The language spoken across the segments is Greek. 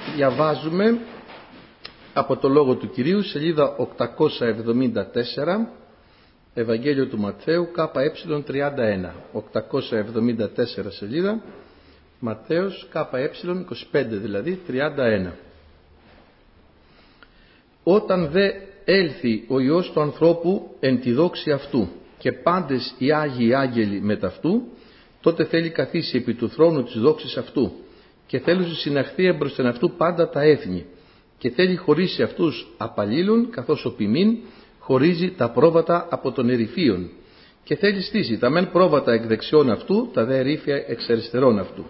Διαβάζουμε από το Λόγο του Κυρίου, σελίδα 874, Ευαγγέλιο του Ματθαίου, ΚΕ31. 874 σελίδα, Ματθαίος, ΚΕ25 δηλαδή, 31. Όταν δε έλθει ο Υιός του ανθρώπου εν τη δόξη αυτού και πάντες οι Άγιοι Άγγελοι μετ' αυτού, τότε θέλει καθίσει επί του θρόνου της δόξης αυτού και θέλει συναχθεί εμπροσθεν αυτού πάντα τα έθνη και θέλει χωρίσει αυτούς απαλλήλων, καθώς ο ποιμήν χωρίζει τα πρόβατα από των ερυφίων, και θέλει στήσει τα μεν πρόβατα εκ δεξιών αυτού, τα δε ερύφια εξ αριστερών αυτού.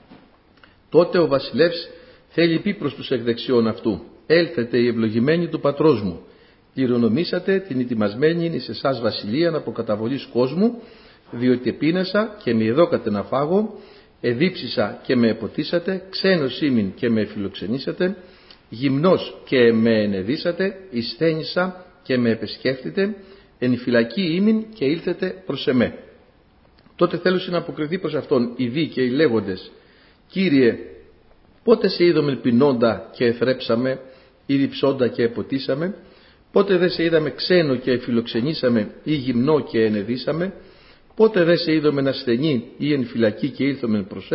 Τότε ο βασιλεύς θέλει πει προς τους εκ δεξιών αυτού: έλθετε οι ευλογημένοι του πατρός μου, κληρονομήσατε την ετοιμασμένη εις εσάς βασιλείαν από καταβολής κόσμου, διότι επίνασα και με εδώκατε να φάγω, εδίψησα και με εποτίσατε, ξένος ήμην και με φιλοξενήσατε, γυμνός και με ενεδίσατε, εισθένησα και με επεσκέφτητε, εν φυλακή ήμην και ήλθετε προς εμέ. Τότε θέλουσι να αποκριθεί προς αυτόν οι δίκαιοι λέγοντες: Κύριε, πότε σε είδομεν πεινώντα και εθρέψαμε, ή διψώντα και εποτίσαμε? Πότε δεν σε είδαμε ξένο και φιλοξενήσαμε, ή γυμνό και ενεδίσαμε? Πότε δεν σε είδομεν ασθενή ή εν φυλακή και ήλθομεν προς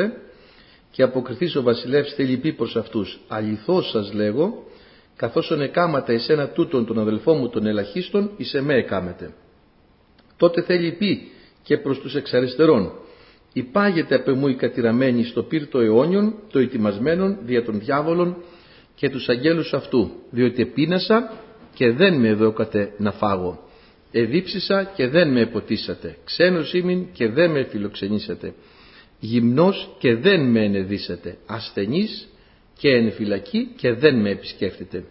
Και αποκριθείς ο βασιλεύς θέλει πει προς αυτούς: αληθώς σας λέγω, καθώς εκάματε εσένα τούτον τον αδελφό μου τον ελαχίστων, εις εμέ εκάμετε. Τότε θέλει πει και προς τους εξαριστερών: υπάγεται απ' εμού η κατηραμένη στο πύρτο αιώνιον, το ετοιμασμένον δια των διάβολων και τους αγγέλους αυτού, διότι επίνασα και δεν με εδώκατε να φάγω, εδίψησα και δεν με εποτίσατε, ξένος ήμην και δεν με φιλοξενήσατε, γυμνός και δεν με ενεδίσατε, ασθενής και εν φυλακή και δεν με επισκέφτητε.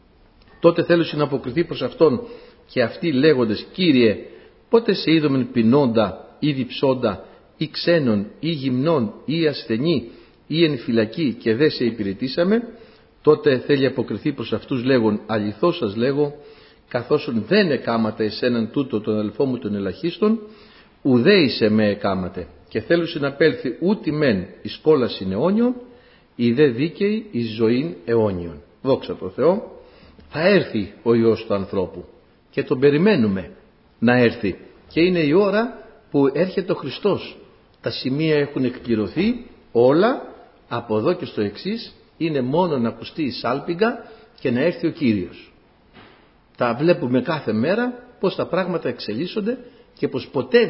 Τότε θέλουσι να αποκριθεί προς αυτόν και αυτοί λέγοντες: Κύριε, πότε σε είδομεν πεινώντα ή διψώντα ή ξένον ή γυμνόν ή ασθενή ή εν φυλακή και δεν σε υπηρετήσαμε? Τότε θέλει αποκριθεί προς αυτούς λέγον: αληθώς σας λέγω, καθώς δεν εκάματε εσέναν τούτο τον αδελφό μου τον ελαχίστων, ουδέ εις εμέ εκάματε. Και θέλουσι να πέλθει ούτι μεν εις κόλασιν αιώνιον, ή δε δίκαιοι εις ζωήν αιώνιον. Δόξα τω Θεώ. Θα έρθει ο Υιός του ανθρώπου και τον περιμένουμε να έρθει, και είναι η ώρα που έρχεται ο Χριστός. Τα σημεία έχουν εκπληρωθεί όλα, από εδώ και στο εξής είναι μόνο να ακουστεί η σάλπιγγα και να έρθει ο Κύριος. Τα βλέπουμε κάθε μέρα πως τα πράγματα εξελίσσονται και πως ποτέ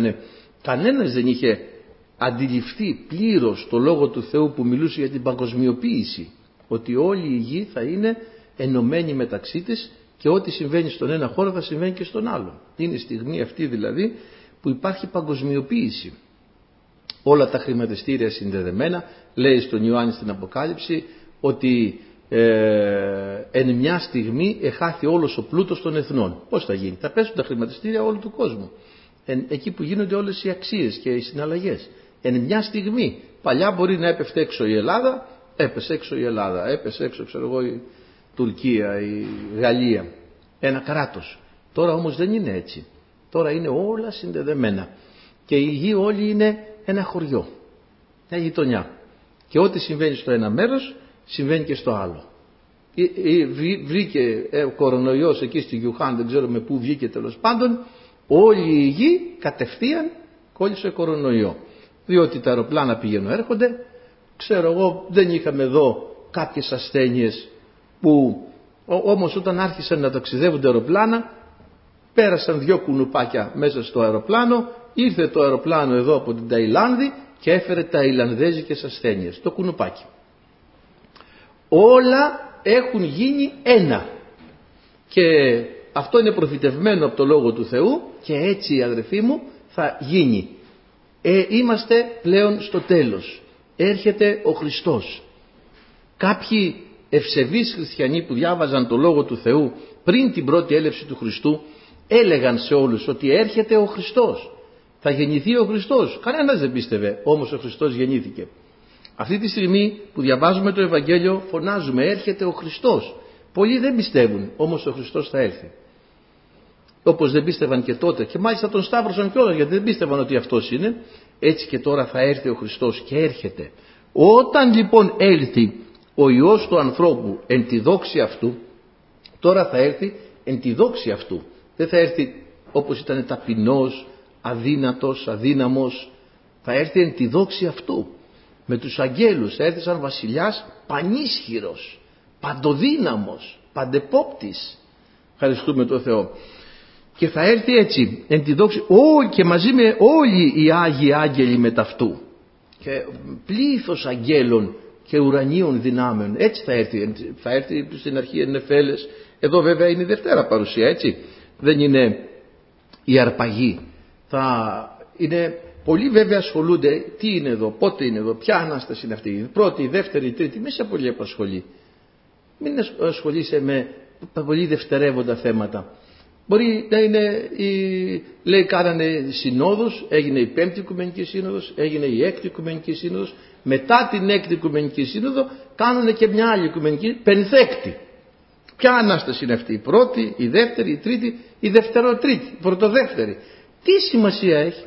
κανένας δεν είχε αντιληφθεί πλήρως το Λόγο του Θεού που μιλούσε για την παγκοσμιοποίηση, ότι όλη η γη θα είναι ενωμένη μεταξύ της και ό,τι συμβαίνει στον ένα χώρο θα συμβαίνει και στον άλλο. Είναι η στιγμή αυτή δηλαδή που υπάρχει παγκοσμιοποίηση. Όλα τα χρηματιστήρια συνδεδεμένα, λέει στον Ιωάννη στην Αποκάλυψη ότι εν μια στιγμή εχάθη όλος ο πλούτος των εθνών. Πώς θα γίνει? Θα πέσουν τα χρηματιστήρια όλου του κόσμου, εκεί που γίνονται όλες οι αξίες και οι συναλλαγές. Εν μια στιγμή. Παλιά μπορεί να έπεφτε έξω η Ελλάδα, έπεσε έξω η Ελλάδα, έπεσε έξω η Τουρκία, η Γαλλία, ένα κράτος. Τώρα όμως δεν είναι έτσι. Τώρα είναι όλα συνδεδεμένα και η γη όλη είναι ένα χωριό, μια γειτονιά, και ό,τι συμβαίνει στο ένα μέρος συμβαίνει και στο άλλο. Βρήκε ο κορονοϊός εκεί στη Γιουχάν, δεν ξέρουμε πού βγήκε, τέλος πάντων όλη η γη κατευθείαν κόλλησε κορονοϊό, διότι τα αεροπλάνα πηγαίνουν έρχονται. Ξέρω εγώ, δεν είχαμε εδώ κάποιες ασθένειες που όμως όταν άρχισαν να ταξιδεύουν αεροπλάνα, πέρασαν 2 κουνουπάκια μέσα στο αεροπλάνο, ήρθε το αεροπλάνο εδώ από την Ταϊλάνδη και έφερε ταϊλανδέζικες ασθένειες, το κουνουπάκι. Όλα έχουν γίνει ένα, και αυτό είναι προφητευμένο από το Λόγο του Θεού, και έτσι, αδερφοί μου, θα γίνει. Είμαστε πλέον στο τέλος. Έρχεται ο Χριστός. Κάποιοι ευσεβείς χριστιανοί που διάβαζαν το Λόγο του Θεού πριν την πρώτη έλευση του Χριστού έλεγαν σε όλους ότι έρχεται ο Χριστός, θα γεννηθεί ο Χριστός. Κανένας δεν πίστευε, όμως ο Χριστός γεννήθηκε. Αυτή τη στιγμή που διαβάζουμε το Ευαγγέλιο φωνάζουμε: έρχεται ο Χριστός. Πολλοί δεν πιστεύουν, όμως ο Χριστός θα έρθει. Όπως δεν πίστευαν και τότε, και μάλιστα τον σταύρωσαν κιόλας γιατί δεν πίστευαν ότι αυτός είναι, έτσι και τώρα θα έρθει ο Χριστός, και έρχεται. Όταν λοιπόν έλθει ο Υιός του ανθρώπου εν τη δόξη αυτού, τώρα θα έρθει εν τη δόξη αυτού. Δεν θα έρθει όπως ήταν ταπεινός, αδύνατος, αδύναμος. Θα έρθει εν τη δόξη αυτού. Με τους αγγέλους θα έρθει σαν βασιλιάς πανίσχυρος, παντοδύναμος, παντεπόπτης. Ευχαριστούμε τον Θεό. Και θα έρθει έτσι εν τη δόξη και μαζί με όλοι οι Άγιοι Άγγελοι με ταυτού. Και πλήθος αγγέλων και ουρανίων δυνάμεων. Έτσι θα έρθει. Θα έρθει στην αρχή εν νεφέλες. Εδώ βέβαια είναι η Δευτέρα παρουσία, έτσι. Δεν είναι η αρπαγή. Είναι πολλοί βέβαια ασχολούνται. Τι είναι εδώ, πότε είναι εδώ, ποια Ανάσταση είναι αυτή. Η πρώτη, η δεύτερη, η τρίτη. Μη σε πολύ απασχολεί. Μην ασχολείσαι με πολύ δευτερεύοντα θέματα. Μπορεί να είναι, λέει, κάνανε συνόδους, έγινε η 5η Οικουμενική Σύνοδος, έγινε η 6η Οικουμενική Σύνοδος. Μετά την 6η Οικουμενική Σύνοδο κάνανε και μια άλλη Οικουμενική, πενθέκτη. Ποια Ανάσταση είναι αυτή, η πρώτη, η δεύτερη, η τρίτη, η δευτεροτρίτη, η πρωτοδεύτερη. Τι σημασία έχει?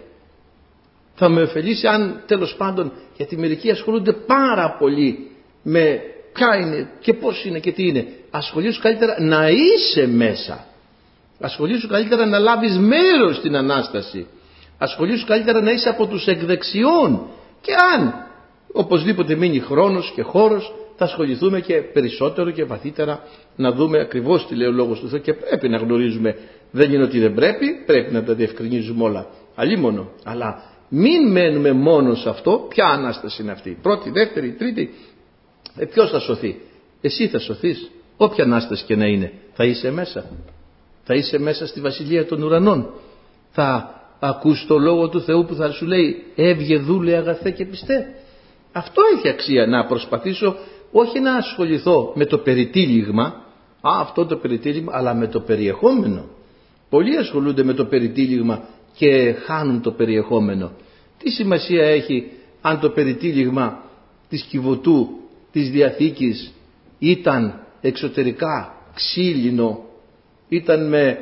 Θα με ωφελήσει αν τέλος πάντων, γιατί μερικοί ασχολούνται πάρα πολύ με ποια είναι και πώς είναι και τι είναι. Ασχολήσου καλύτερα να είσαι μέσα. Ασχολήσου καλύτερα να λάβεις μέρος στην Ανάσταση. Ασχολήσου καλύτερα να είσαι από τους εκδεξιών. Και αν οπωσδήποτε μείνει χρόνος και χώρος, θα ασχοληθούμε και περισσότερο και βαθύτερα να δούμε ακριβώς τι λέει ο Λόγος του Θεού. Και πρέπει να γνωρίζουμε, δεν είναι ότι δεν πρέπει να τα διευκρινίζουμε όλα. Αλίμονο. Αλλά μην μένουμε μόνο σε αυτό. Ποια Ανάσταση είναι αυτή? Πρώτη, δεύτερη, τρίτη. Ποιος θα σωθεί? Εσύ θα σωθείς. Όποια Ανάσταση και να είναι. Θα είσαι μέσα. Θα είσαι μέσα στη Βασιλεία των Ουρανών. Θα ακούς το Λόγο του Θεού που θα σου λέει έβγε δούλε αγαθέ και πιστέ. Αυτό έχει αξία, να προσπαθήσω όχι να ασχοληθώ με το περιτύλιγμα, αυτό το περιτύλιγμα, αλλά με το περιεχόμενο. Πολλοί ασχολούνται με το περιτύλιγμα και χάνουν το περιεχόμενο. Τι σημασία έχει αν το περιτύλιγμα της Κιβωτού, της Διαθήκης ήταν εξωτερικά ξύλινο, ήταν με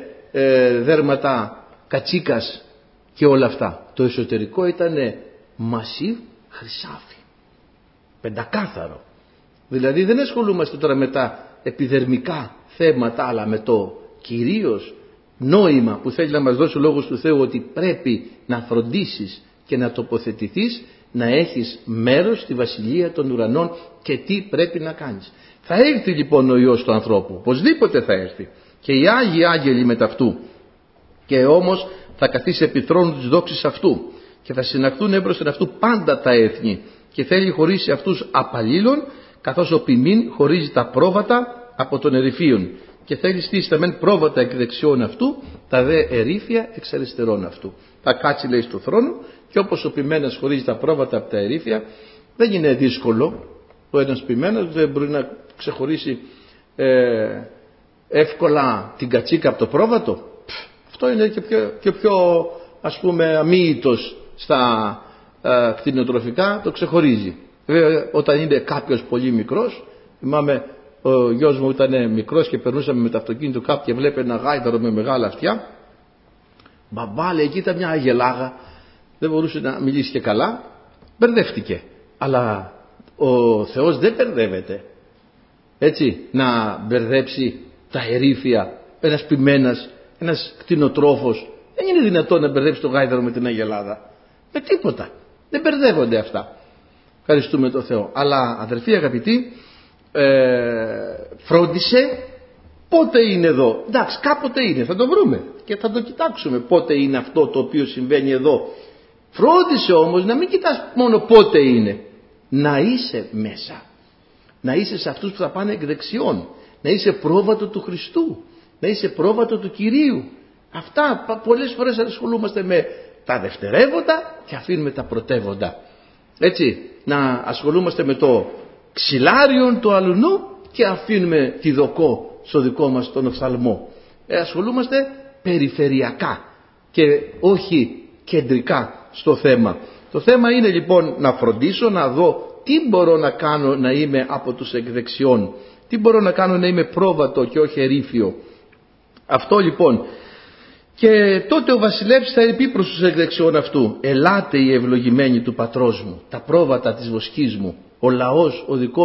δέρματα κατσίκας και όλα αυτά. Το εσωτερικό ήταν μασίβ χρυσάφι, πεντακάθαρο. Δηλαδή δεν ασχολούμαστε τώρα με τα επιδερμικά θέματα, αλλά με το κυρίως νόημα που θέλει να μας δώσει ο Λόγος του Θεού, ότι πρέπει να φροντίσεις και να τοποθετηθείς, να έχεις μέρος στη Βασιλεία των Ουρανών και τι πρέπει να κάνεις. Θα έρθει λοιπόν ο Υιός του ανθρώπου, οπωσδήποτε θα έρθει, και οι Άγιοι Άγγελοι με ταυτού, και όμως θα καθίσει επί θρόνου της δόξης αυτού και θα συναχθούν έμπροσθεν αυτού πάντα τα έθνη, και θέλει χωρίσει αυτούς απαλλήλων, καθώς ο ποιμήν χωρίζει τα πρόβατα από των ερυφίων, και θέλει στήσει τα μεν πρόβατα εκ δεξιών αυτού, τα δε ερήφια εξ αριστερών αυτού. Θα κάτσει, λέει, στο θρόνο, και όπως ο ποιμένας χωρίζει τα πρόβατα από τα ερήφια, δεν είναι δύσκολο. Ο ένας ποιμένας δεν μπορεί να ξεχωρίσει εύκολα την κατσίκα από το πρόβατο. Αυτό είναι και πιο ας πούμε αμύητος στα κτηνοτροφικά, το ξεχωρίζει. Βέβαια όταν είναι κάποιος πολύ μικρός, θυμάμαι ο γιος μου ήταν μικρός και περνούσαμε με το αυτοκίνητο κάπου και βλέπει ένα γάιδαρο με μεγάλα αυτιά. Μπαμπά, λέει, εκεί ήταν μια αγελάγα, δεν μπορούσε να μιλήσει και καλά, μπερδεύτηκε. Αλλά ο Θεός δεν μπερδεύεται. Έτσι, να μπερδέψει τα ερήφια, ένας ποιμένας, ένας κτηνοτρόφος, δεν είναι δυνατόν να μπερδέψει το γάιδαρο με την αγελάδα. Με τίποτα. Δεν μπερδεύονται αυτά. Ευχαριστούμε τον Θεό. Αλλά αδερφοί αγαπητοί, φρόντισε πότε είναι εδώ. Εντάξει, κάποτε είναι, θα το βρούμε και θα το κοιτάξουμε πότε είναι αυτό το οποίο συμβαίνει εδώ. Φρόντισε όμως να μην κοιτάς μόνο πότε είναι. Να είσαι μέσα. Να είσαι σε αυτούς που θα πάνε εκ δεξιών. Να είσαι πρόβατο του Χριστού. Να είσαι πρόβατο του Κυρίου. Αυτά πολλές φορές ασχολούμαστε με τα δευτερεύοντα και αφήνουμε τα πρωτεύοντα. Έτσι, να ασχολούμαστε με το ξυλάριον του αλουνού και αφήνουμε τη δοκό στο δικό μας τον οφθαλμό. Ασχολούμαστε περιφερειακά και όχι κεντρικά στο θέμα. Το θέμα είναι λοιπόν να φροντίσω να δω τι μπορώ να κάνω να είμαι από τους εκδεξιών. Τι μπορώ να κάνω να είμαι πρόβατο και όχι ερήφιο. Αυτό λοιπόν. Και τότε ο βασιλεύς θα πει προς τους εκδεξιών αυτού: ελάτε οι ευλογημένοι του πατρός μου, τα πρόβατα της βοσκής μου, ο λαός ο δικός μου,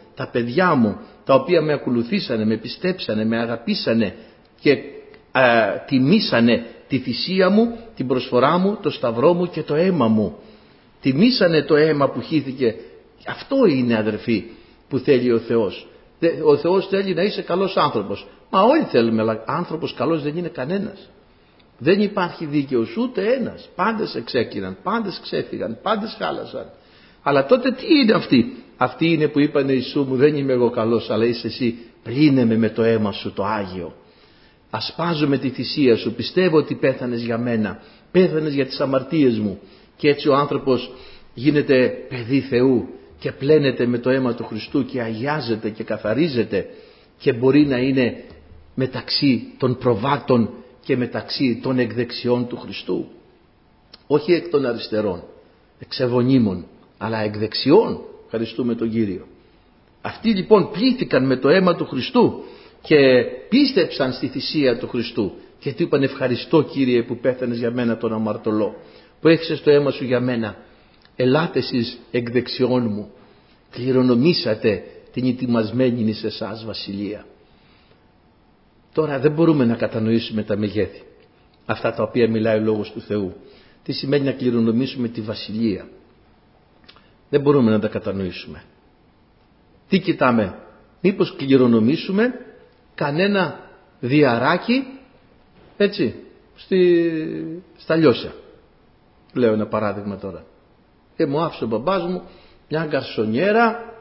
τα παιδιά μου, τα οποία με ακολουθήσανε, με πιστέψανε, με αγαπήσανε και τιμήσανε τη θυσία μου, την προσφορά μου, το σταυρό μου και το αίμα μου. Τιμήσανε το αίμα που χύθηκε. Αυτό είναι, αδερφοί, που θέλει ο Θεός. Ο Θεός θέλει να είσαι καλός άνθρωπος. Μα όλοι θέλουμε, αλλά άνθρωπος καλός δεν είναι κανένας. Δεν υπάρχει δίκαιος ούτε ένας. Πάντες εξέκλειναν, πάντες ξέφυγαν, πάντες χάλασαν. Αλλά τότε τι είναι αυτοί? Αυτοί είναι που είπαν Ιησού μου, δεν είμαι εγώ καλός, αλλά είσαι εσύ. Πλύνε με το αίμα σου το Άγιο. Ασπάζομαι τη θυσία σου, πιστεύω ότι πέθανες για μένα, πέθανες για τις αμαρτίες μου. Και έτσι ο άνθρωπος γίνεται παιδί Θεού και πλένεται με το αίμα του Χριστού και αγιάζεται και καθαρίζεται και μπορεί να είναι μεταξύ των προβάτων και μεταξύ των εκδεξιών του Χριστού. Όχι εκ των αριστερών, εξεβονίμων, αλλά εκδεξιών. Ευχαριστούμε τον Κύριο. Αυτοί λοιπόν πλήθηκαν με το αίμα του Χριστού και πίστεψαν στη θυσία του Χριστού και του είπαν, ευχαριστώ Κύριε που πέθανες για μένα τον αμαρτωλό, που έχυσες το αίμα σου για μένα. Ελάτε εσείς εκ δεξιών μου, κληρονομήσατε την ετοιμασμένη σε εσάς βασιλεία. Τώρα δεν μπορούμε να κατανοήσουμε τα μεγέθη, αυτά τα οποία μιλάει ο Λόγος του Θεού. Τι σημαίνει να κληρονομήσουμε τη βασιλεία? Δεν μπορούμε να τα κατανοήσουμε. Τι κοιτάμε? Μήπως κληρονομήσουμε κανένα διαράκι, έτσι, στα Λιώσια. Λέω ένα παράδειγμα τώρα. Μου άφησε ο μπαμπάς μου μια γκαρσονιέρα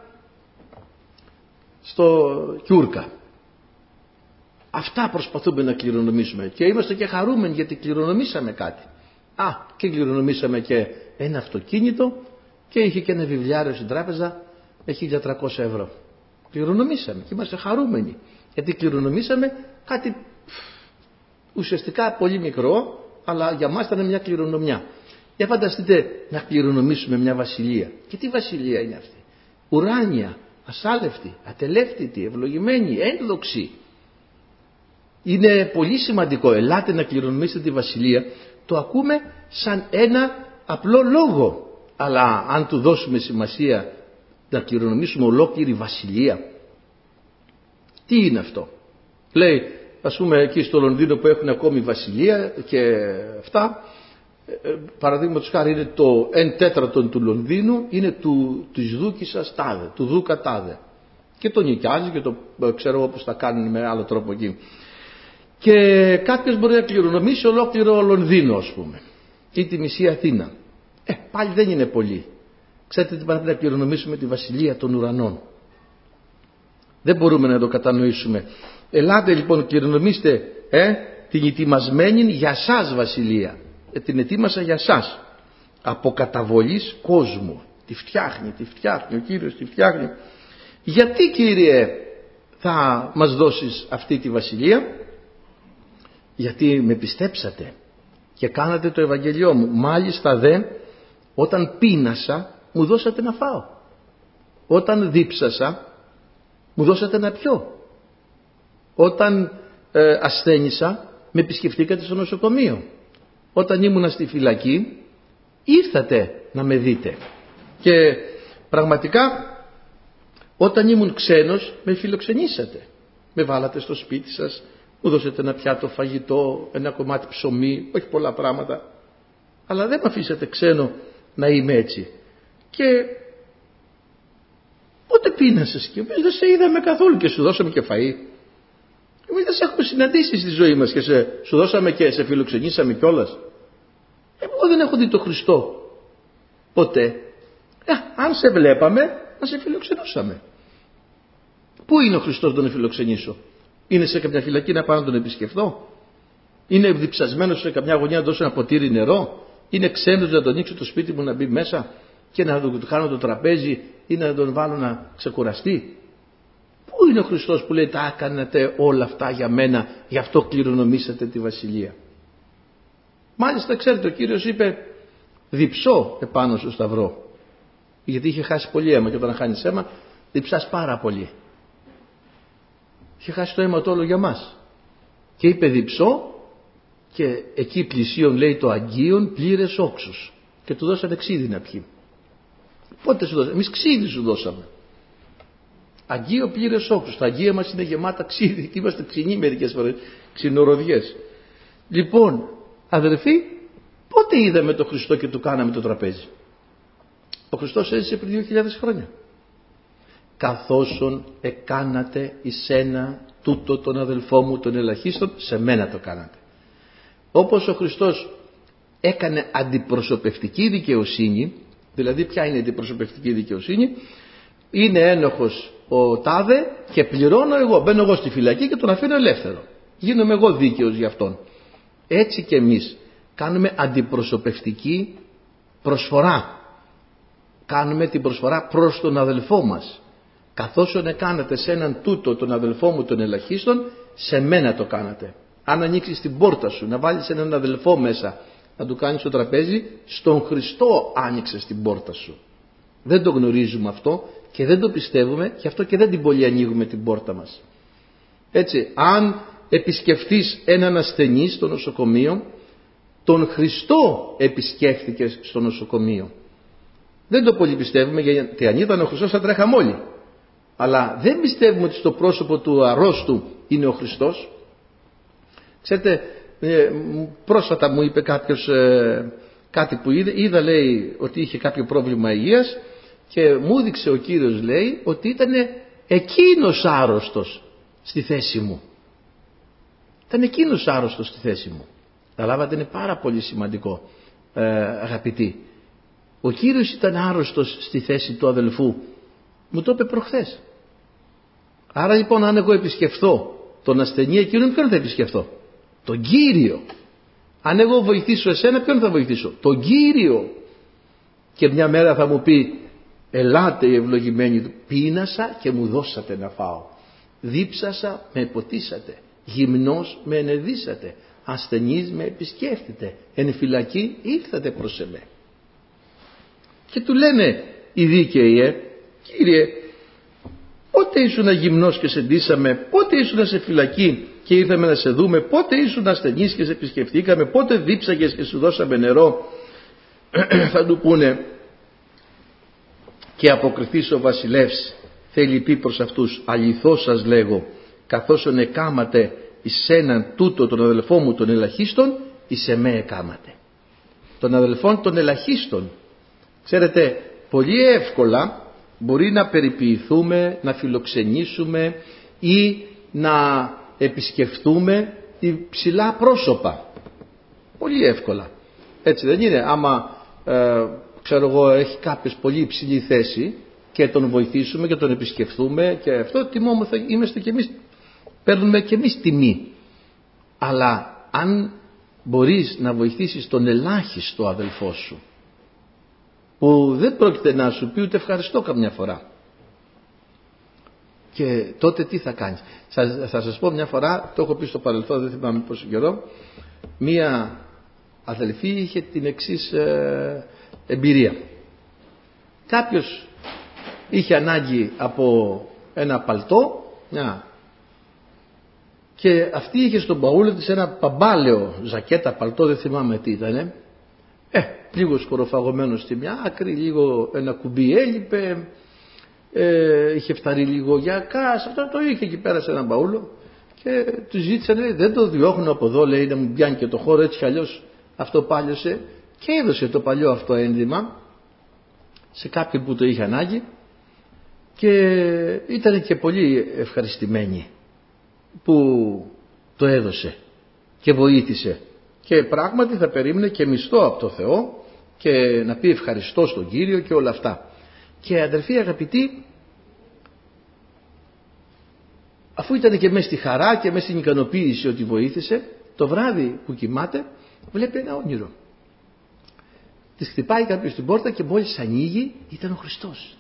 στο Κιούρκα. Αυτά προσπαθούμε να κληρονομήσουμε και είμαστε και χαρούμενοι γιατί κληρονομήσαμε κάτι. Και κληρονομήσαμε και ένα αυτοκίνητο και είχε και ένα βιβλιάριο στην τράπεζα με 1.300 ευρώ. Κληρονομήσαμε και είμαστε χαρούμενοι γιατί κληρονομήσαμε κάτι ουσιαστικά πολύ μικρό, αλλά για μας ήταν μια κληρονομιά. Για φανταστείτε να κληρονομήσουμε μια βασιλεία. Και τι βασιλεία είναι αυτή? Ουράνια, ασάλευτη, ατελεύτητη, ευλογημένη, ένδοξη. Είναι πολύ σημαντικό. Ελάτε να κληρονομήσετε τη βασιλεία. Το ακούμε σαν ένα απλό λόγο. Αλλά αν του δώσουμε σημασία να κληρονομήσουμε ολόκληρη βασιλεία, τι είναι αυτό? Λέει, ας πούμε εκεί στο Λονδίνο που έχουν ακόμη βασιλεία και αυτά, παραδείγματος χάρη είναι το 1/4 του Λονδίνου είναι της δούκισσας τάδε, του δούκα τάδε, και το νοικιάζει και το ξέρω εγώ πως τα κάνουν με άλλο τρόπο εκεί. Και κάποιος μπορεί να κληρονομήσει ολόκληρο Λονδίνο, ας πούμε, ή τη μισή Αθήνα. Πάλι δεν είναι πολύ. Ξέρετε τι πρέπει να κληρονομήσουμε? Τη βασιλεία των ουρανών. Δεν μπορούμε να το κατανοήσουμε. Ελάτε λοιπόν, κληρονομήστε την ετοιμασμένη για σας βασιλεία. Την ετοίμασα για σας. Από καταβολής κόσμου. Τη φτιάχνει, ο Κύριος τη φτιάχνει. Γιατί, Κύριε, θα μας δώσεις αυτή τη βασιλεία? Γιατί με πιστέψατε και κάνατε το Ευαγγελιό μου. Μάλιστα δε, όταν πείνασα μου δώσατε να φάω, όταν δίψασα μου δώσατε να πιω, όταν ασθένησα με επισκεφτήκατε στο νοσοκομείο, όταν ήμουνα στη φυλακή ήρθατε να με δείτε, και πραγματικά όταν ήμουν ξένος με φιλοξενήσατε, με βάλατε στο σπίτι σας, μου δώσατε ένα πιάτο φαγητό, ένα κομμάτι ψωμί, όχι πολλά πράγματα, αλλά δεν με αφήσατε ξένο να είμαι έτσι. Και πότε πείνασες και εμείς δεν σε είδαμε καθόλου και σου δώσαμε και φαΐ? Εμείς δεν σε έχουμε συναντήσει στη ζωή μας και σου δώσαμε και σε φιλοξενήσαμε κιόλας? Εγώ δεν έχω δει τον Χριστό ποτέ. Αν σε βλέπαμε να σε φιλοξενούσαμε. Πού είναι ο Χριστός να τον φιλοξενήσω? Είναι σε καμιά φυλακή να πάω να τον επισκεφθώ? Είναι διψασμένος σε καμιά γωνιά να δώσω ένα ποτήρι νερό? Είναι ξένος να τον ανοίξω το σπίτι μου να μπει μέσα και να του κάνω το τραπέζι ή να τον βάλω να ξεκουραστεί? Πού είναι ο Χριστός που λέει τα κάνατε όλα αυτά για μένα, γι' αυτό κληρονομήσατε τη βασιλεία? Μάλιστα ξέρετε, ο Κύριος είπε διψώ επάνω στο σταυρό, γιατί είχε χάσει πολύ αίμα, και όταν χάνεις αίμα διψάς πάρα πολύ. Είχε χάσει το αίμα το όλο για μας και είπε διψώ, και εκεί πλησίον, λέει, το Αγγείον πλήρες όξους, και του δώσανε ξύδι να πιει. Πότε σου δώσαμε? Εμείς ξύδι σου δώσαμε. Αγγείο πλήρες όξους. Τα αγγεία μας είναι γεμάτα ξύδι. Είμαστε ξυνοί μερικές φορές. Ξυνοροδιές. Λοιπόν, αδερφοί, πότε είδαμε τον Χριστό και του κάναμε το τραπέζι? Ο Χριστός έζησε πριν 2.000 χρόνια. Καθόσον εκάνατε εις ένα τούτο τον αδελφό μου τον ελαχίστον, σε μένα το κάνατε. Όπως ο Χριστός έκανε αντιπροσωπευτική δικαιοσύνη, δηλαδή ποια είναι η αντιπροσωπευτική δικαιοσύνη? Είναι ένοχος ο τάδε και πληρώνω εγώ, μπαίνω εγώ στη φυλακή και τον αφήνω ελεύθερο. Γίνομαι εγώ δίκαιος για αυτόν. Έτσι και εμείς κάνουμε αντιπροσωπευτική προσφορά. Κάνουμε την προσφορά προς τον αδελφό μας. Καθώς κάνατε σε έναν τούτο τον αδελφό μου τον ελαχίστον, σε μένα το κάνατε. Αν ανοίξεις την πόρτα σου, να βάλεις έναν αδελφό μέσα, να του κάνεις το τραπέζι, στον Χριστό άνοιξες την πόρτα σου. Δεν το γνωρίζουμε αυτό και δεν το πιστεύουμε, γι' αυτό και δεν την πολύ ανοίγουμε την πόρτα μας. Έτσι, αν επισκεφτείς έναν ασθενή στο νοσοκομείο, τον Χριστό επισκέφθηκες στο νοσοκομείο. Δεν το πολύ πιστεύουμε, γιατί αν ήταν ο Χριστός θα τρέχαμε όλοι. Αλλά δεν πιστεύουμε ότι στο πρόσωπο του αρρώστου είναι ο Χριστός. Ξέρετε, πρόσφατα μου είπε κάποιος κάτι που είδα, λέει, ότι είχε κάποιο πρόβλημα υγείας και μου έδειξε ο Κύριος, λέει, ότι ήταν εκείνος άρρωστος στη θέση μου. Ήταν εκείνος άρρωστος στη θέση μου. Καταλάβατε, είναι πάρα πολύ σημαντικό, αγαπητοί. Ο Κύριος ήταν άρρωστος στη θέση του αδελφού. Μου το είπε προχθές. Άρα λοιπόν, αν εγώ επισκεφθώ τον ασθενή εκείνον, ποιον θα επισκεφθώ? Τον Κύριο. Αν εγώ βοηθήσω εσένα, ποιον θα βοηθήσω? Τον Κύριο. Και μια μέρα θα μου πει, ελάτε οι ευλογημένοι του, πείνασα και μου δώσατε να φάω. Δίψασα, με ποτίσατε. Γυμνός, με ενεδίσατε. Ασθενής, με επισκέφτετε. Εν φυλακή, ήρθατε προς εμέ. Και του λένε οι δίκαιοι, Κύριε, πότε ήσουν γυμνός και σε ντύσαμε, πότε ήσουν σε φυλακή και ήρθαμε να σε δούμε, πότε ήσουν ασθενής και σε επισκεφτήκαμε, πότε δίψαγες και σου δώσαμε νερό? Θα του πούνε, και αποκριθείς ο βασιλεύς, θέλει πει προς αυτούς, αληθώς σας λέγω, καθώς εκάματε εις έναν τούτο τον αδελφό μου τον ελαχίστον, εις εμέ εκάματε. Τον αδελφόν των ελαχίστων. Ξέρετε, πολύ εύκολα μπορεί να περιποιηθούμε, να φιλοξενήσουμε ή να επισκεφτούμε υψηλά πρόσωπα. Πολύ εύκολα. Έτσι δεν είναι? Άμα ξέρω εγώ, έχει κάποιος πολύ υψηλή θέση και τον βοηθήσουμε και τον επισκεφθούμε και αυτό, τιμόμεθα, είμαστε και εμείς, παίρνουμε και εμείς τιμή. Αλλά αν μπορείς να βοηθήσεις τον ελάχιστο αδελφό σου, που δεν πρόκειται να σου πει ούτε ευχαριστώ καμιά φορά, και τότε τι θα κάνεις? Θα σας πω μια φορά, το έχω πει στο παρελθόν, δεν θυμάμαι πόσο καιρό, μία αδελφή είχε την εξής εμπειρία. Κάποιος είχε ανάγκη από ένα παλτό, και αυτή είχε στον παούλο της ένα παμπάλαιο ζακέτα, παλτό, δεν θυμάμαι τι ήτανε, λίγο σκοροφαγωμένο στη μια άκρη, λίγο ένα κουμπί έλειπε, είχε φταρεί λίγο γιακά, αυτό το είχε εκεί πέρα σε ένα μπαούλο, και του ζήτησαν, δεν το διώχνω από εδώ, λέει, να μου πιάνει και το χώρο, έτσι κι αλλιώς αυτό πάλιωσε, και έδωσε το παλιό αυτό ένδυμα σε κάποιον που το είχε ανάγκη, και ήταν και πολύ ευχαριστημένη που το έδωσε και βοήθησε, και πράγματι θα περίμενε και μισθό από το Θεό και να πει ευχαριστώ στον Κύριο και όλα αυτά. Και αδερφοί αγαπητοί, αφού ήταν και μέσα στη χαρά και μέσα στην ικανοποίηση ότι βοήθησε, το βράδυ που κοιμάται βλέπει ένα όνειρο. Της χτυπάει κάποιος την πόρτα και μόλις ανοίγει ήταν ο Χριστός.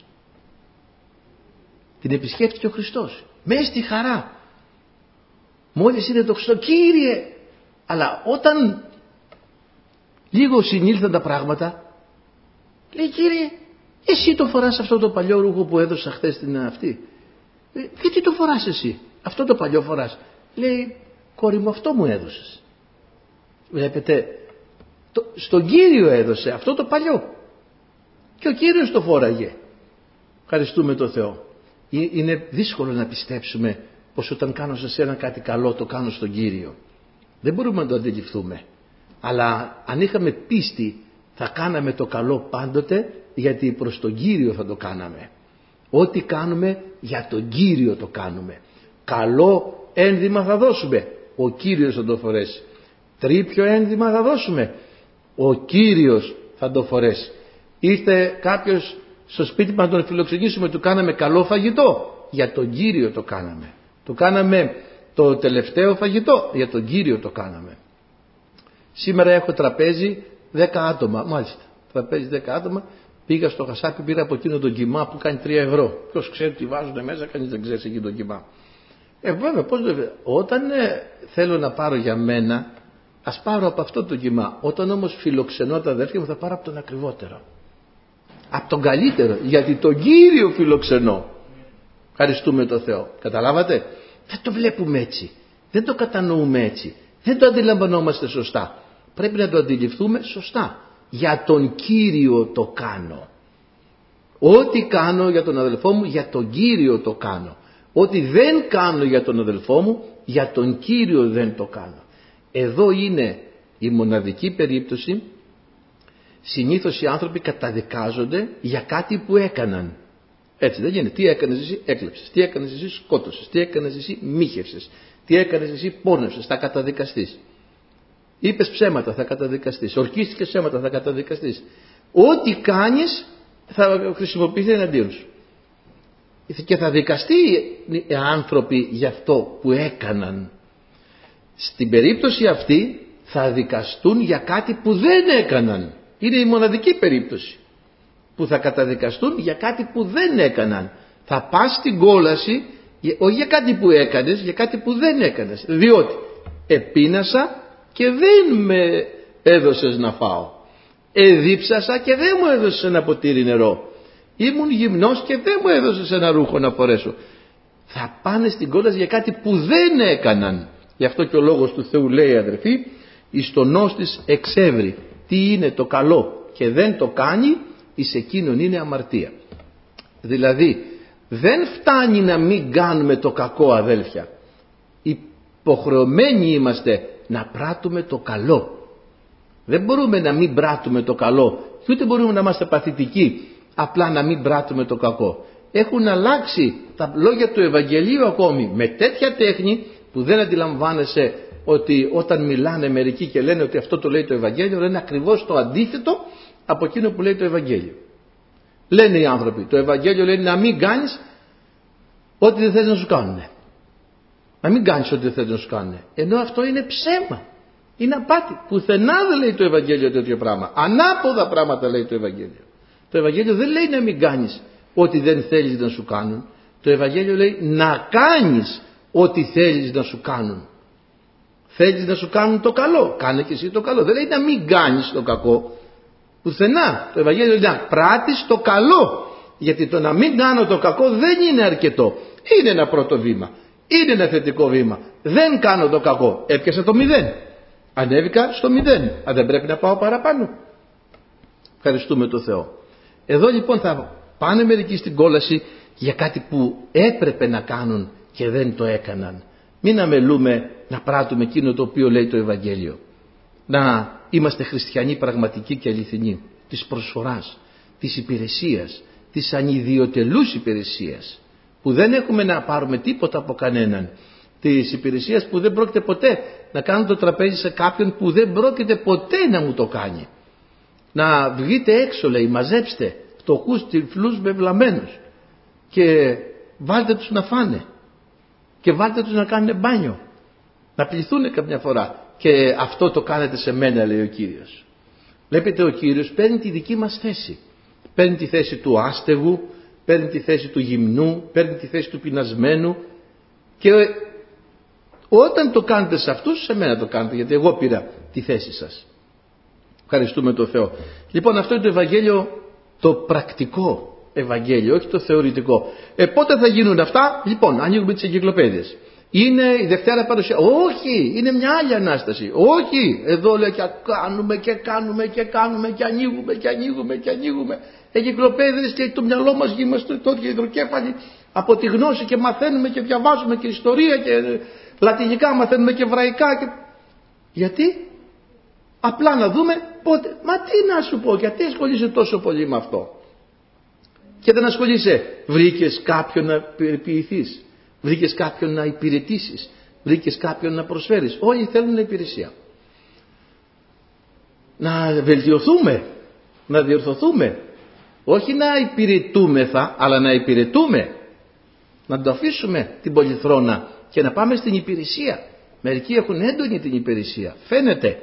Την επισκέφτηκε ο Χριστός μέσα στη χαρά. Μόλις είδε το Χριστό, Κύριε! Αλλά όταν λίγο συνήλθαν τα πράγματα, λέει, Κύριε, εσύ το φοράς αυτό το παλιό ρούχο που έδωσα χθες την αυτή? Γιατί το φοράς εσύ? Αυτό το παλιό φοράς? Λέει, κόρη μου, αυτό μου έδωσες. Βλέπετε, στον Κύριο έδωσε αυτό το παλιό και ο Κύριος το φόραγε. Ευχαριστούμε τον Θεό. Είναι δύσκολο να πιστέψουμε πως όταν κάνω σε σένα κάτι καλό το κάνω στον Κύριο. Δεν μπορούμε να το αντιληφθούμε. Αλλά αν είχαμε πίστη θα κάναμε το καλό πάντοτε, γιατί προς τον Κύριο θα το κάναμε. Ό,τι κάνουμε για τον Κύριο το κάνουμε. Καλό ένδυμα θα δώσουμε, ο Κύριος θα το φορέσει. Τρίπιο ένδυμα θα δώσουμε, ο Κύριος θα το φορέσει. Ήρθε κάποιος στο σπίτι μας να τον φιλοξενήσουμε, του κάναμε καλό φαγητό, για τον Κύριο το κάναμε. Του κάναμε το τελευταίο φαγητό, για τον Κύριο το κάναμε. Σήμερα έχω τραπέζι 10 άτομα, μάλιστα, τραπέζι 10 άτομα. Πήγα στο χασάπι, πήρα από εκείνο τον κιμά που κάνει 3 ευρώ. Ποιος ξέρει τι βάζουν μέσα, κανείς δεν ξέρει εκεί τον κιμά. Βέβαια, πώς το βέβαια. Όταν θέλω να πάρω για μένα, ας πάρω από αυτό το κιμά. Όταν όμως φιλοξενώ τα αδέρφια μου, θα πάρω από τον ακριβότερο. Από τον καλύτερο, γιατί τον Κύριο φιλοξενώ. Ευχαριστούμε τον Θεό. Καταλάβατε? Δεν το βλέπουμε έτσι. Δεν το κατανοούμε έτσι. Δεν το αντιλαμβανόμαστε σωστά. Πρέπει να το αντιληφθούμε σωστά. Για τον Κύριο το κάνω. Ό,τι κάνω για τον αδελφό μου, για τον Κύριο το κάνω. Ό,τι δεν κάνω για τον αδελφό μου, για τον Κύριο δεν το κάνω. Εδώ είναι η μοναδική περίπτωση. Συνήθως οι άνθρωποι καταδικάζονται για κάτι που έκαναν. Έτσι δεν γίνεται? Τι έκανες εσύ? Έκλεψες. Τι έκανες εσύ? Σκότωσες. Τι έκανες εσύ? μύχευσες. Τι έκανες εσύ? πόνευσες. Θα καταδικαστείς. Είπες ψέματα, θα καταδικαστείς. Ορκίστηκες ψέματα, θα καταδικαστείς. Ό,τι κάνεις θα χρησιμοποιηθεί εναντίον σου. Και θα δικαστεί οι άνθρωποι για αυτό που έκαναν. Στην περίπτωση αυτή θα δικαστούν για κάτι που δεν έκαναν. Είναι η μοναδική περίπτωση που θα καταδικαστούν για κάτι που δεν έκαναν. Θα πας στην κόλαση όχι για κάτι που έκανες, για κάτι που δεν έκανες. Διότι επείνασα και δεν με έδωσες να φάω. Εδίψασα και δεν μου έδωσες ένα ποτήρι νερό. Ήμουν γυμνός και δεν μου έδωσες ένα ρούχο να φορέσω. Θα πάνε στην κόλαση για κάτι που δεν έκαναν. Γι' αυτό και ο λόγος του Θεού λέει, αδερφοί, εις το νους της εξεύρει τι είναι το καλό και δεν το κάνει, εις εκείνον είναι αμαρτία. Δηλαδή δεν φτάνει να μην κάνουμε το κακό, αδέλφια. Υποχρεωμένοι είμαστε να πράττουμε το καλό. Δεν μπορούμε να μην πράττουμε το καλό και ούτε μπορούμε να είμαστε παθητικοί απλά να μην πράττουμε το κακό. Έχουν αλλάξει τα λόγια του Ευαγγελίου ακόμη με τέτοια τέχνη που δεν αντιλαμβάνεσαι ότι όταν μιλάνε μερικοί και λένε ότι αυτό το λέει το Ευαγγέλιο, λένε ακριβώς το αντίθετο από εκείνο που λέει το Ευαγγέλιο. Λένε οι άνθρωποι, το Ευαγγέλιο λέει να μην κάνεις ό,τι δεν θες να σου κάνουν. Να μην κάνεις ό,τι δεν θες να σου κάνουν. Ενώ αυτό είναι ψέμα. Είναι απάτη. Πουθενά δεν λέει το Ευαγγέλιο τέτοιο πράγμα. Ανάποδα πράγματα λέει το Ευαγγέλιο. Το Ευαγγέλιο δεν λέει να μην κάνεις ό,τι δεν θέλεις να σου κάνουν. Το Ευαγγέλιο λέει να κάνεις ό,τι θέλεις να σου κάνουν. Θέλεις να σου κάνουν το καλό, κάνε και εσύ το καλό. Δεν λέει να μην κάνεις το κακό. Πουθενά. Το Ευαγγέλιο λέει να πράττεις το καλό. Γιατί το να μην κάνω το κακό δεν είναι αρκετό. Είναι ένα πρώτο βήμα. Είναι ένα θετικό βήμα. Δεν κάνω το κακό. Έπιασα το 0. Ανέβηκα στο 0. Αν δεν πρέπει να πάω παραπάνω. Ευχαριστούμε τον Θεό. Εδώ λοιπόν θα πάνε μερικοί στην κόλαση για κάτι που έπρεπε να κάνουν και δεν το έκαναν. Μην αμελούμε να πράττουμε εκείνο το οποίο λέει το Ευαγγέλιο. Να είμαστε χριστιανοί πραγματικοί και αληθινοί. Της προσφοράς, της υπηρεσίας, της ανιδιοτελούς υπηρεσίας. Που δεν έχουμε να πάρουμε τίποτα από κανέναν. Της υπηρεσίας που δεν πρόκειται ποτέ να κάνω το τραπέζι σε κάποιον που δεν πρόκειται ποτέ να μου το κάνει. Να βγείτε έξω, λέει, μαζέψτε φτωχούς, τυφλούς, βεβλαμένους και βάλτε τους να φάνε και βάλτε τους να κάνουν μπάνιο, να πληθούν καμιά φορά, και αυτό το κάνετε σε μένα, λέει ο Κύριος. Βλέπετε, ο Κύριος παίρνει τη δική μας θέση. Παίρνει τη θέση του άστεγου, παίρνει τη θέση του γυμνού, παίρνει τη θέση του πεινασμένου, και όταν το κάνετε σε αυτούς, σε μένα το κάνετε, γιατί εγώ πήρα τη θέση σας. Ευχαριστούμε τον Θεό. Λοιπόν, αυτό είναι το Ευαγγέλιο, το πρακτικό Ευαγγέλιο, όχι το θεωρητικό. Πότε θα γίνουν αυτά? Λοιπόν, ανοίγουμε τις εγκυκλοπαίδειες. Είναι η Δευτέρα Παρουσία? Όχι, είναι μια άλλη Ανάσταση. Όχι, εδώ λέει και κάνουμε και κάνουμε και κάνουμε και ανοίγουμε και ανοίγουμε και ανοίγουμε εγκυκλοπαίδειες και το μυαλό μας είμαστε τότε υδροκέφαλοι. Από τη γνώση και μαθαίνουμε και διαβάζουμε και ιστορία και λατινικά, μαθαίνουμε και εβραϊκά. Γιατί? Απλά να δούμε πότε. Μα τι να σου πω, γιατί ασχολείσαι τόσο πολύ με αυτό? Και δεν ασχολείσαι. Βρήκες κάποιον να περιποιηθείς, βρήκες κάποιον να υπηρετήσεις, βρήκες κάποιον να προσφέρεις. Όλοι θέλουν υπηρεσία. Να βελτιωθούμε, να διορθωθούμε. Όχι να υπηρετούμεθα, αλλά να υπηρετούμε. Να το αφήσουμε την πολυθρόνα και να πάμε στην υπηρεσία. Μερικοί έχουν έντονη την υπηρεσία. Φαίνεται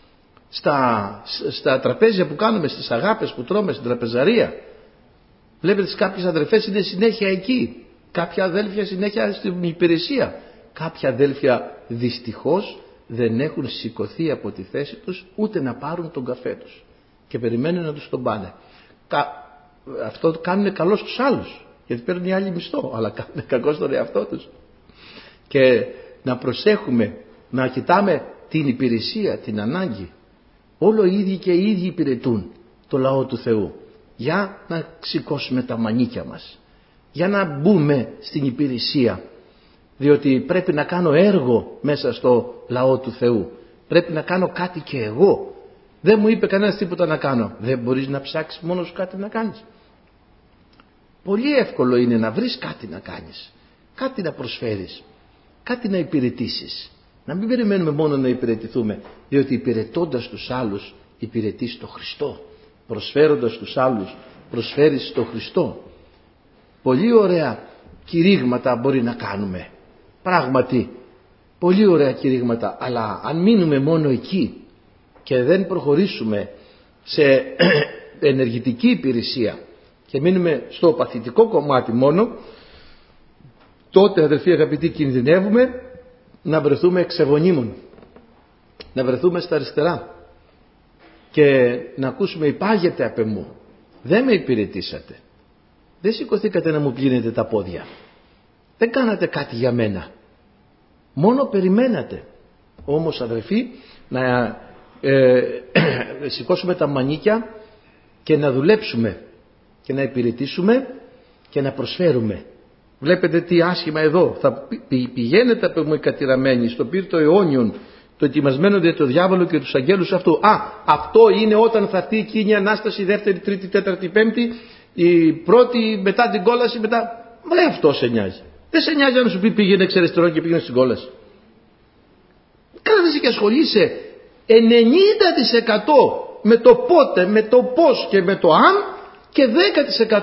στα τραπέζια που κάνουμε, στις αγάπες που τρώμε, στην τραπεζαρία. Βλέπετε κάποιες αδερφές είναι συνέχεια εκεί. Κάποια αδέλφια συνέχεια στην υπηρεσία. Κάποια αδέλφια δυστυχώς δεν έχουν σηκωθεί από τη θέση τους ούτε να πάρουν τον καφέ τους. Και περιμένουν να τους τον πάνε. Αυτό κάνουν καλό στους άλλους. Γιατί παίρνουν οι άλλοι μισθό, αλλά κάνουν κακό στον εαυτό τους. Και να προσέχουμε, να κοιτάμε την υπηρεσία, την ανάγκη. Όλο οι ίδιοι και οι ίδιοι υπηρετούν το λαό του Θεού. Για να σηκώσουμε τα μανίκια μας. Για να μπούμε στην υπηρεσία. Διότι πρέπει να κάνω έργο μέσα στο λαό του Θεού. Πρέπει να κάνω κάτι και εγώ. Δεν μου είπε κανένας τίποτα να κάνω. Δεν μπορείς να ψάξεις μόνος σου κάτι να κάνεις? Πολύ εύκολο είναι να βρεις κάτι να κάνεις. Κάτι να προσφέρεις. Κάτι να υπηρετήσεις. Να μην περιμένουμε μόνο να υπηρετηθούμε. Διότι υπηρετώντας τους άλλους υπηρετείς τον Χριστό. Προσφέροντας τους άλλους προσφέρεις τον Χριστό. Πολύ ωραία κηρύγματα μπορεί να κάνουμε. Πράγματι πολύ ωραία κηρύγματα. Αλλά αν μείνουμε μόνο εκεί και δεν προχωρήσουμε σε ενεργητική υπηρεσία και μείνουμε στο παθητικό κομμάτι μόνο, τότε αδελφοί αγαπητοί κινδυνεύουμε να βρεθούμε εξεβονίμων, να βρεθούμε στα αριστερά και να ακούσουμε «Υπάγεται απ' εμού, δεν με υπηρετήσατε, δεν σηκωθήκατε να μου πλύνετε τα πόδια, δεν κάνατε κάτι για μένα, μόνο περιμένατε». Όμως αδελφοί, να σηκώσουμε τα μανίκια και να δουλέψουμε και να υπηρετήσουμε και να προσφέρουμε. Βλέπετε τι άσχημα εδώ. Θα πηγαίνετε από μου οι κατηραμένοι στο πύρτο αιώνιον, το ετοιμασμένο για το διάβολο και τους αγγέλους αυτού. Αυτό είναι όταν θα έρθει εκείνη η Ανάσταση, δεύτερη, τρίτη, τέταρτη, πέμπτη, η πρώτη μετά την κόλαση, μετά. Μα αυτό σε νοιάζει. Δεν σε νοιάζει αν σου πει πήγαινε εξαριστερό και πήγαινε στην κόλαση. Κάθεσαι και ασχολείσαι 90% με το πότε, με το πώς και με το αν, και 10%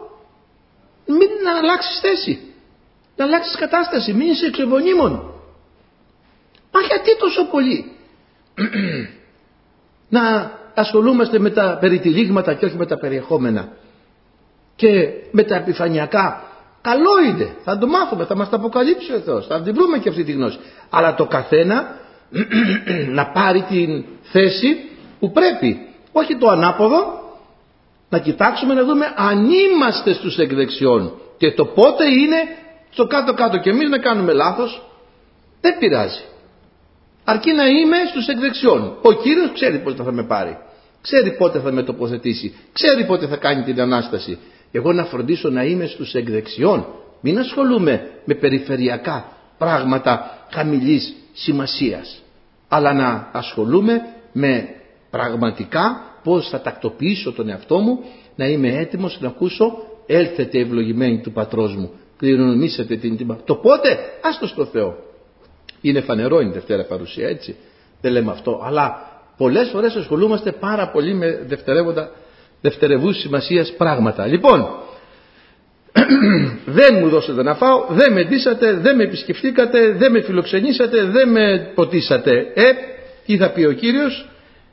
μην να αλλάξεις θέση, να αλλάξεις κατάσταση, μην είσαι εξεβονίμων. Μα γιατί τόσο πολύ να ασχολούμαστε με τα περιτυλίγματα και όχι με τα περιεχόμενα και με τα επιφανειακά? Καλό είναι, θα το μάθουμε, θα μας τα αποκαλύψει ο Θεός, θα την βρούμε και αυτή τη γνώση. Αλλά το καθένα να πάρει την θέση που πρέπει, όχι το ανάποδο. Να κοιτάξουμε να δούμε αν είμαστε στους εκδεξιών και το πότε είναι στο κάτω-κάτω και εμείς να κάνουμε λάθος, δεν πειράζει. Αρκεί να είμαι στους εκδεξιών. Ο Κύριος ξέρει πότε θα με πάρει, ξέρει πότε θα με τοποθετήσει, ξέρει πότε θα κάνει την Ανάσταση. Εγώ να φροντίσω να είμαι στους εκδεξιών, μην ασχολούμαι με περιφερειακά πράγματα χαμηλής σημασίας, αλλά να ασχολούμαι με πραγματικά πώς θα τακτοποιήσω τον εαυτό μου, να είμαι έτοιμος να ακούσω «Έλθετε ευλογημένοι του Πατρός μου, κληρονομήσετε την τιμα». Το πότε, άστο στο Θεό. Είναι φανερό, είναι Δευτέρα Παρουσία, έτσι. Δεν λέμε αυτό, αλλά πολλές φορές ασχολούμαστε πάρα πολύ με δευτερευούς σημασίας πράγματα. Λοιπόν, δεν μου δώσατε να φάω, δεν με ντύσατε, δεν με επισκεφτήκατε, δεν με φιλοξενήσατε, δεν με ποτίσατε. Τι θα πει ο Κύριος?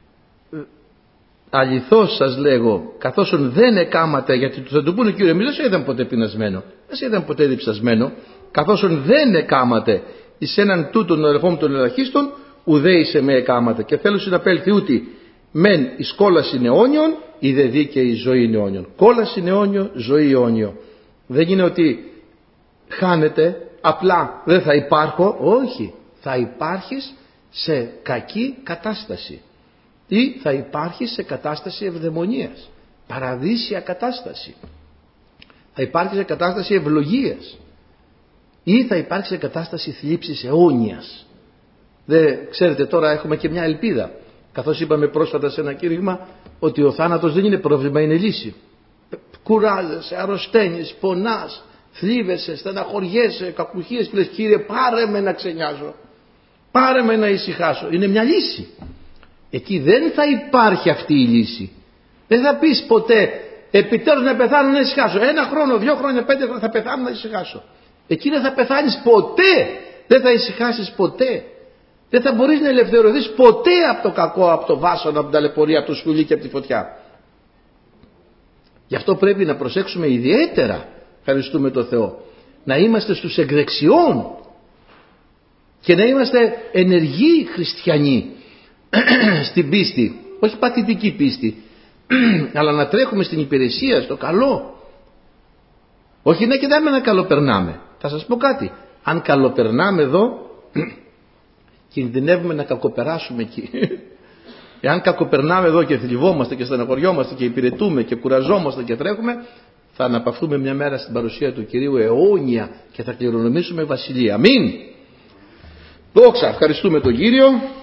Αληθώς σας λέγω, καθώς δεν εκάματε, γιατί θα του πούνε Κύριε, εμείς δεν σε είδαμε ποτέ πεινασμένο, δεν σε είδαμε ποτέ διψασμένο, καθώς δεν εκάματε εις έναν τούτον αδελφόν των ελαχίστων, ουδέ είσαι με εκάματε. Και θέλω συναπέλθει ούτι μεν εις κόλαση αιώνιον, ή δε δίκαιη ζωή αιώνιον. Κόλαση αιώνιο, ζωή αιώνιο. Δεν είναι ότι χάνεται, απλά δεν θα υπάρχω, όχι, θα υπάρχεις σε κακή κατάσταση. Ή θα υπάρχει σε κατάσταση ευδαιμονίας, παραδείσια κατάσταση. Θα υπάρξει σε κατάσταση ευλογίας ή θα υπάρξει σε κατάσταση θλίψης αιώνιας. Ξέρετε, τώρα έχουμε και μια ελπίδα. Καθώς είπαμε πρόσφατα σε ένα κήρυγμα ότι ο θάνατος δεν είναι πρόβλημα, είναι λύση. Κουράζεσαι, αρρωσταίνεις, πονάς, θλίβεσαι, στεναχωριέσαι, κακουχίες και λες, Κύριε, πάρε με να ξενιάζω, πάρε με να ησυχάσω. Είναι μια λύση. Εκεί δεν θα υπάρχει αυτή η λύση. Δεν θα πεις ποτέ, επιτέλους να πεθάνω να ησυχάσω. 1 χρόνο, 2 χρόνια, 5 χρόνια θα πεθάνω να ησυχάσω. Εκεί δεν θα πεθάνεις ποτέ. Δεν θα ησυχάσεις ποτέ. Δεν θα μπορείς να ελευθερωθείς ποτέ από το κακό, από το βάσανο, από την ταλαιπωρία, από το σκουλί και από τη φωτιά. Γι' αυτό πρέπει να προσέξουμε ιδιαίτερα, ευχαριστούμε τον Θεό, να είμαστε στους εκδεξιών και να είμαστε ενεργοί χριστιανοί στην πίστη, όχι παθητική πίστη, αλλά να τρέχουμε στην υπηρεσία, στο καλό. Όχι να κοιτάμε να καλοπερνάμε. Θα σας πω κάτι, αν καλοπερνάμε εδώ κινδυνεύουμε να κακοπεράσουμε εκεί. Εάν κακοπερνάμε εδώ και θλιβόμαστε και στεναχωριόμαστε και υπηρετούμε και κουραζόμαστε και τρέχουμε, θα αναπαυθούμε μια μέρα στην παρουσία του Κυρίου αιώνια και θα κληρονομήσουμε βασιλεία. Αμήν. Δόξα, ευχαριστούμε τον Κύριο.